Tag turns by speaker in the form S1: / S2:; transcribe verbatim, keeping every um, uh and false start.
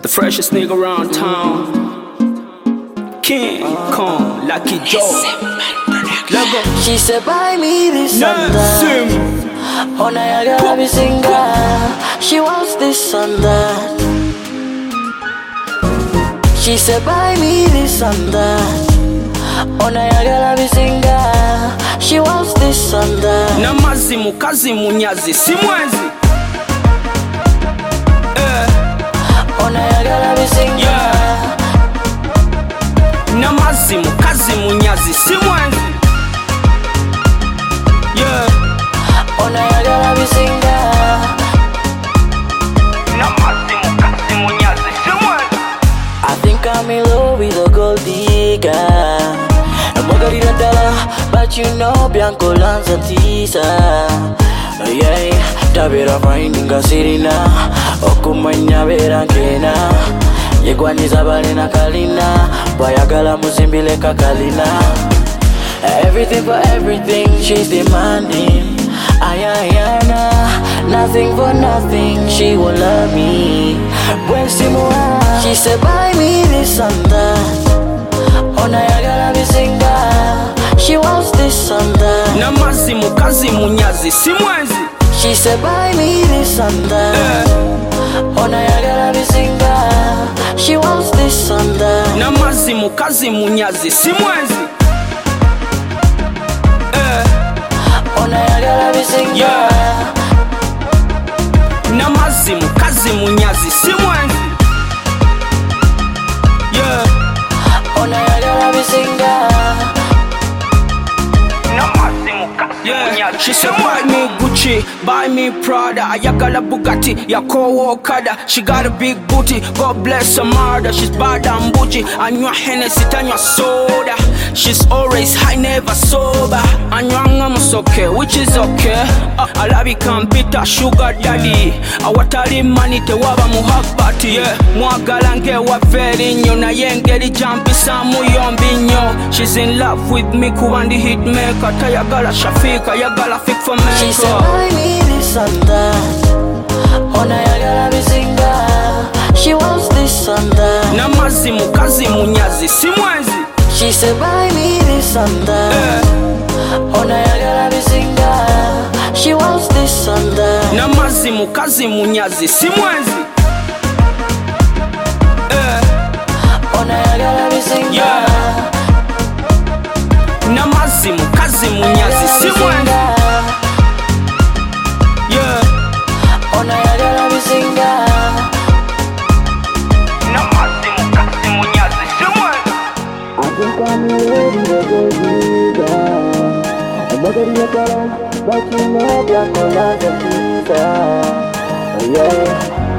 S1: The freshest nigga around town. King Kong, Lucky Joe. Lego.
S2: She said buy me this and that. Oh now I gotta be single. She wants this and that. She said buy me this and that. Oh now I gotta be single. She wants this and that.
S1: Na mazimu kazi munyazi simwezi.
S2: Oh now I gotta be single.
S1: Yeah. Na mazimu kazi munyazi simwezi. Yeah.
S2: Oh now I gotta be single.
S1: Na mazimu kazi munyazi simwezi.
S2: I think I'm in love with a gold digger. I'm Margarita Dalla, but you know Bianco Lanza Tisa. Yeah, Tabera finding Sirina, Okumanya Verankena. Yegwani Zabalina Kalina, Bayagala Musimbile Kakalina. Everything for everything, she's demanding. Ayayana, nothing for nothing, she will love me. She said buy me this and that. Oh now I gotta be single. She wants this and that.
S1: Na mazimu kazi munyazi simwezi.
S2: She said buy me this and that. Oh now I gotta be single. She wants this and that.
S1: Na mazimu kazi munyazi simwezi.
S2: Oh now I gotta be single.
S1: Yeah. Na mazimu kazi munyazi simwezi. Yeah.
S2: Oh now I gotta be single.
S1: Na mazimu kazi munyazi. She said buy me Gucci, buy me Prada. Ayagala Bugatti, Yako Okada. She got a big booty, God bless her mother. She's bad and bougie. Anywa Hennessy, tanywa soda. She's always high, never sober. Anywa ngamusoke, which is okay. uh, Alabi kampita, sugar daddy. Awatali money te waba muhabbati. Yeah, mwagala nge waferi nyo. Na yengeli jampisa muyombi nyo. She's in love with me, kuwandi hitmaker. Tayagala Shafika, yagala fik for me.
S2: She said buy me this and that. Oh now I gotta be single. She wants this and that.
S1: Na mazimu kazi munyazi simwezi.
S2: She said buy me this and that. Oh now I gotta be single. She wants this and that.
S1: Na mazimu kazi munyazi simwezi.
S2: Oh now I gotta be single.
S1: Yeah. Na mazimu kazi munyazi simwezi. Yeah.
S2: Oh now I gotta be single.
S1: Na mazimu kazi munyazi simwezi.
S2: I think I'm ready to go bigger. I'm not gonna get but you know Bianco Lanza Tisa. Yeah.